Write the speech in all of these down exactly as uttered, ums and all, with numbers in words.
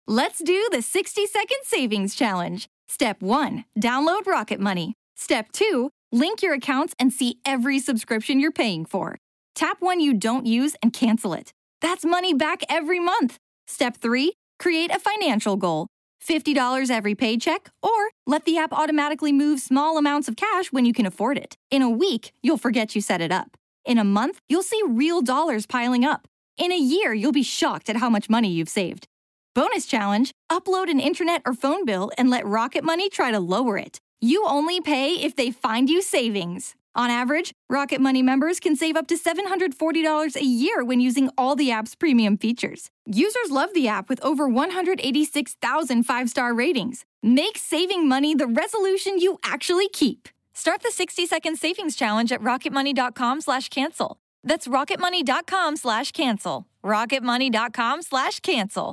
Let's do the sixty second savings challenge. Step one, download Rocket Money. Step two, link your accounts and see every subscription you're paying for. Tap one you don't use and cancel it. That's money back every month. Step three, create a financial goal. fifty dollars every paycheck, or let the app automatically move small amounts of cash when you can afford it. In a week, you'll forget you set it up. In a month, you'll see real dollars piling up. In a year, you'll be shocked at how much money you've saved. Bonus challenge, upload an internet or phone bill and let Rocket Money try to lower it. You only pay if they find you savings. On average, Rocket Money members can save up to seven hundred forty dollars a year when using all the app's premium features. Users love the app with over one hundred eighty-six thousand five-star ratings. Make saving money the resolution you actually keep. Start the sixty second savings challenge at rocketmoney.com slash cancel. That's rocketmoney.com slash cancel. rocketmoney.com slash cancel.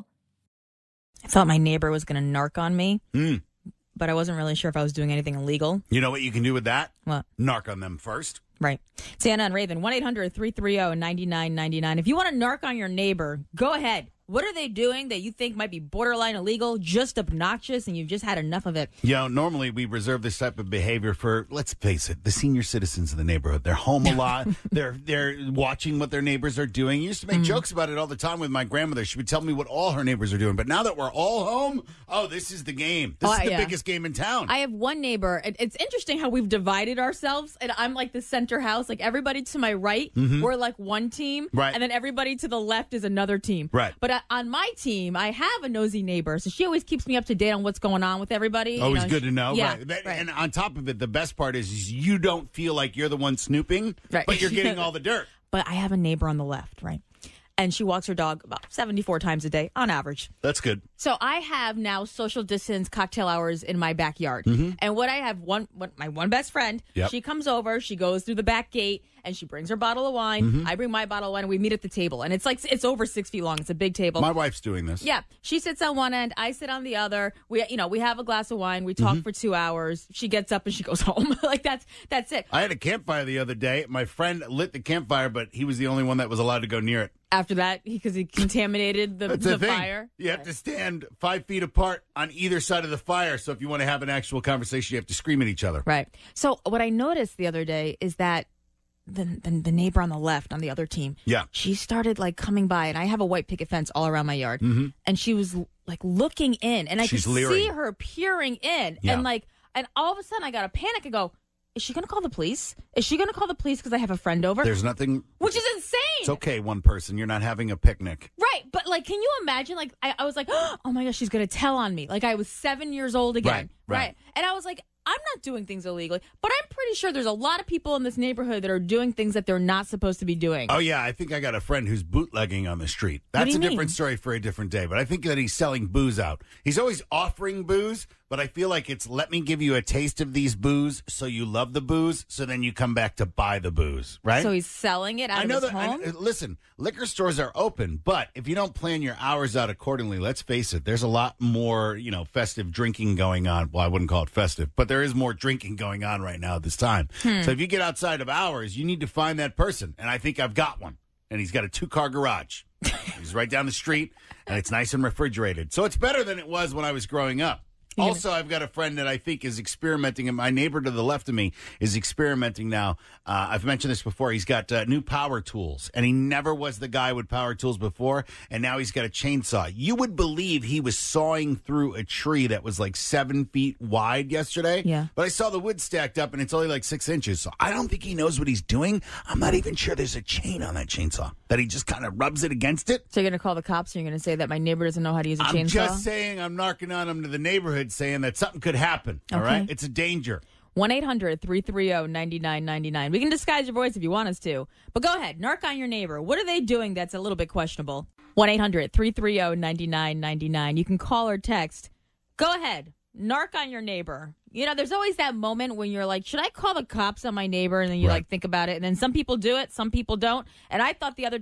I thought my neighbor was going to narc on me, Mm. but I wasn't really sure if I was doing anything illegal. You know what you can do with that? What? Narc on them first. Right. It's Anna and Raven, one eight hundred three three zero nine nine nine nine. If you want to narc on your neighbor, go ahead. What are they doing that you think might be borderline illegal, just obnoxious, and you've just had enough of it? You know, normally we reserve this type of behavior for, let's face it, the senior citizens of the neighborhood. They're home a lot. they're they're watching what their neighbors are doing. I used to make mm-hmm. jokes about it all the time with my grandmother. She would tell me what all her neighbors are doing. But now that we're all home, oh, this is the game. This oh, is the yeah. biggest game in town. I have one neighbor. It, it's interesting how we've divided ourselves, and I'm like the center house. Like everybody to my right, mm-hmm. we're like one team. Right. And then everybody to the left is another team. Right. But uh, on my team, I have a nosy neighbor, so she always keeps me up to date on what's going on with everybody. Always you know, good to know. Yeah, right. That, right. And on top of it, the best part is, is you don't feel like you're the one snooping, right. but you're getting all the dirt. But I have a neighbor on the left, right? And she walks her dog about seventy-four times a day on average. That's good. So I have now social distance cocktail hours in my backyard. Mm-hmm. And what I have, one, one my one best friend, yep. she comes over, she goes through the back gate, and she brings her bottle of wine. Mm-hmm. I bring my bottle of wine, and we meet at the table. And it's like, it's over six feet long. It's a big table. My wife's doing this. Yeah. She sits on one end, I sit on the other. We, you know, we have a glass of wine. We talk mm-hmm. for two hours. She gets up and she goes home. Like, that's that's it. I had a campfire the other day. My friend lit the campfire, but he was the only one that was allowed to go near it. After that, because he, he contaminated the, That's the the thing. fire. You have to stand five feet apart on either side of the fire. So if you want to have an actual conversation, you have to scream at each other. Right. So what I noticed the other day is that the, the the neighbor on the left, on the other team, yeah, she started like coming by, and I have a white picket fence all around my yard, mm-hmm. and she was like looking in, and I She's could leering. see her peering in, Yeah. and like, and all of a sudden I got a panic and go, is she going to call the police? Is she going to call the police because I have a friend over? There's nothing. Which is insane. It's okay, one person. You're not having a picnic. Right. But, like, can you imagine? Like, I, I was like, oh, my gosh, she's going to tell on me. Like, I was seven years old again. Right, right. And I was like, I'm not doing things illegally. But I'm pretty sure there's a lot of people in this neighborhood that are doing things that they're not supposed to be doing. Oh, yeah. I think I got a friend who's bootlegging on the street. What That's do a you different mean? story for a different day. But I think that he's selling booze out. He's always offering booze, but I feel like it's let me give you a taste of these booze so you love the booze, so then you come back to buy the booze, right? So he's selling it out I of know his that. I, home? listen, liquor stores are open, but if you don't plan your hours out accordingly, let's face it, there's a lot more, you know, festive drinking going on. Well, I wouldn't call it festive, but there is more drinking going on right now at this time. Hmm. So if you get outside of hours, you need to find that person, and I think I've got one. And he's got a two-car garage. He's right down the street, and it's nice and refrigerated. So it's better than it was when I was growing up. Also, I've got a friend that I think is experimenting, and my neighbor to the left of me is experimenting now. Uh, I've mentioned this before. He's got uh, new power tools, and he never was the guy with power tools before, and now he's got a chainsaw. You would believe he was sawing through a tree that was like seven feet wide yesterday. Yeah. But I saw the wood stacked up, and it's only like six inches, so I don't think he knows what he's doing. I'm not even sure there's a chain on that chainsaw, that he just kind of rubs it against it. So you're going to call the cops and you're going to say that my neighbor doesn't know how to use a I'm chainsaw? just saying I'm knocking on him to the neighborhood saying that something could happen, all Okay. right? It's a danger. one eight hundred three three zero nine nine nine nine. We can disguise your voice if you want us to. But go ahead, narc on your neighbor. What are they doing that's a little bit questionable? one eight hundred three three zero nine nine nine nine. You can call or text. Go ahead, narc on your neighbor. You know, there's always that moment when you're like, should I call the cops on my neighbor? And then you Right. like think about it. And then some people do it, some people don't. And I thought the other day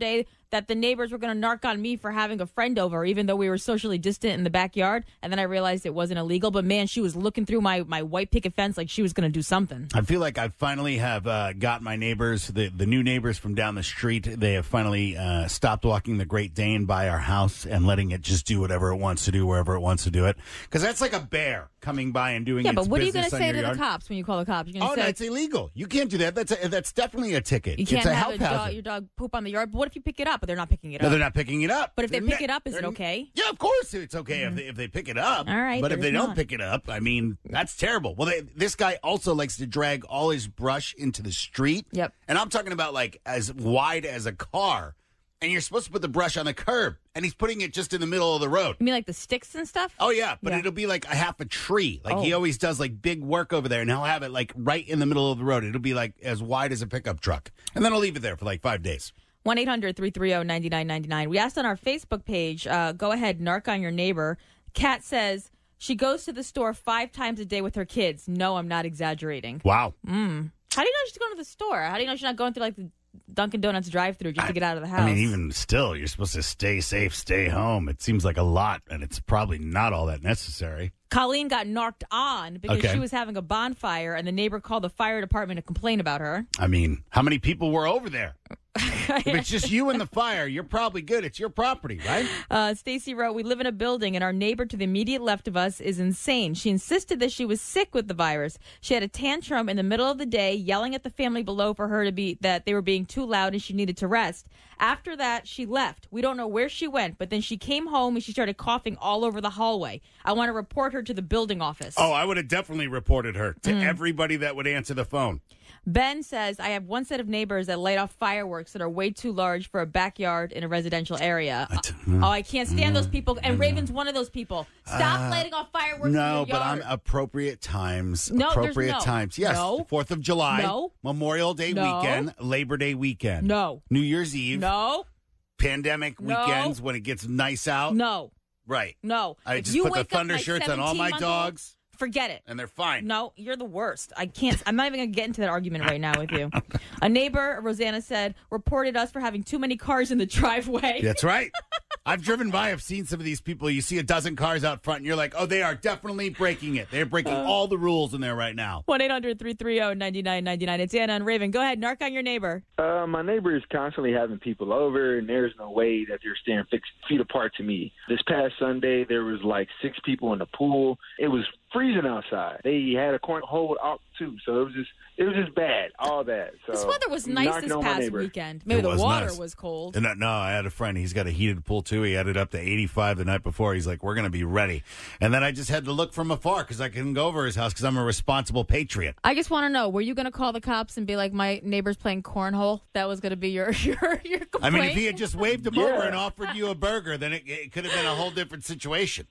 that the neighbors were going to narc on me for having a friend over, even though we were socially distant in the backyard. And then I realized it wasn't illegal. But, man, she was looking through my, my white picket fence like she was going to do something. I feel like I finally have uh, got my neighbors, the, the new neighbors from down the street. They have finally uh, stopped walking the Great Dane by our house and letting it just do whatever it wants to do, wherever it wants to do it. Because that's like a bear coming by and doing yeah, its but what are you business going to say to yard. the cops when you call the cops? You're gonna Oh, say, no, it's illegal. You can't do that. That's a, that's definitely a ticket. You can't it's a have health a dog, hazard. your dog poop on the yard. But what if you pick it up, but they're not picking it No, up? they're not picking it up. But if they They're pick not- it up, is it they're- okay? Yeah, of course it's okay Mm-hmm. if, they, if they pick it up. All right, But if there's they don't not. pick it up, I mean, that's terrible. Well, they, this guy also likes to drag all his brush into the street. Yep. And I'm talking about like as wide as a car. And you're supposed to put the brush on the curb. And he's putting it just in the middle of the road. You mean like the sticks and stuff? Oh, yeah, but Yeah. it'll be like a half a tree. Like he Oh. always does like big work over there, and he'll have it like right in the middle of the road. It'll be like as wide as a pickup truck. And then I'll leave it there for like five days. one eight hundred three three zero nine nine nine nine. We asked on our Facebook page, uh, go ahead, narc on your neighbor. Kat says she goes to the store five times a day with her kids. No, I'm not exaggerating. Wow. Mm. How do you know she's going to the store? How do you know she's not going through like the Dunkin' Donuts drive-through just to get out of the house? I mean, even still, you're supposed to stay safe, stay home. It seems like a lot, and it's probably not all that necessary. Colleen got narked on because Okay. she was having a bonfire, and the neighbor called the fire department to complain about her. I mean, how many people were over there? If it's just you and the fire, you're probably good. It's your property, right? Uh, Stacy wrote, we live in a building and our neighbor to the immediate left of us is insane. She insisted that she was sick with the virus. She had a tantrum in the middle of the day, yelling at the family below for her to be that they were being too loud and she needed to rest. After that, she left. We don't know where she went, but then she came home and she started coughing all over the hallway. I want to report her to the building office. Oh, I would have definitely reported her to Mm. everybody that would answer the phone. Ben says, I have one set of neighbors that light off fireworks that are way too large for a backyard in a residential area. I t- oh, I can't stand those people. And Raven's one of those people. Stop lighting off fireworks in Uh, No, your but I'm yard. appropriate times. No, there's appropriate no. times. Yes. No. Fourth of July. No. Memorial Day No. weekend. Labor Day weekend. No. New Year's Eve. No, Pandemic No. weekends when it gets nice out. no, Right. no. I If just you put the wake up thunder my shirts on all my seventeen-month-old, dogs, Forget it. and they're fine. No, you're the worst. I can't. I'm not even going to get into that argument right now with you. A neighbor, Rosanna said, reported us for having too many cars in the driveway. That's right. I've driven by. I've seen some of these people. You see a dozen cars out front, and you're like, oh, they are definitely breaking it. They're breaking all the rules in there right now. one eight hundred three three zero nine nine nine nine. It's Anna and Raven. Go ahead. Narc on your neighbor. Uh, my neighbor is constantly having people over, and there's no way that they're staying six feet apart to me. This past Sunday, there was like six people in the pool. It was freezing outside. They had a cornhole out too, so it was just it was just bad, all bad. So This weather was nice knocking this on my past neighbor. weekend. Maybe It the was water nice. was cold. And uh, no, I had a friend. He's got a heated pool too. He had it up to eighty-five the night before. He's like, "We're going to be ready." And then I just had to look from afar because I couldn't go over his house because I'm a responsible patriot. I just want to know, were you going to call the cops and be like, my neighbor's playing cornhole? That was going to be your your your complaint? I mean, if he had just waved him Yeah. over and offered you a burger, then it, it could have been a whole different situation.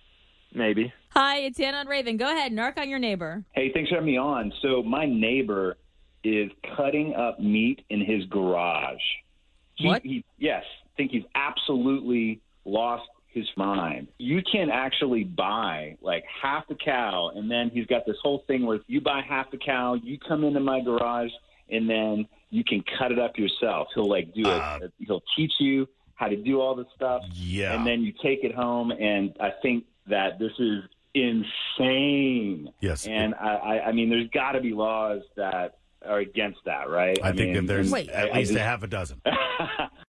Maybe. Hi, it's Anna and Raven. Go ahead. Narc on your neighbor. Hey, thanks for having me on. So my neighbor is cutting up meat in his garage. He, What? He, yes, I think he's absolutely lost his mind. You can actually buy like half a cow, and then he's got this whole thing where if you buy half a cow, you come into my garage, and then you can cut it up yourself. He'll like do Uh, it. He'll teach you how to do all this stuff. Yeah. And then you take it home, and I think that this is insane. Yes. And I, I, I mean, there's got to be laws that are against that, right? I, think mean, that there's Wait. at I- least I- a half a dozen.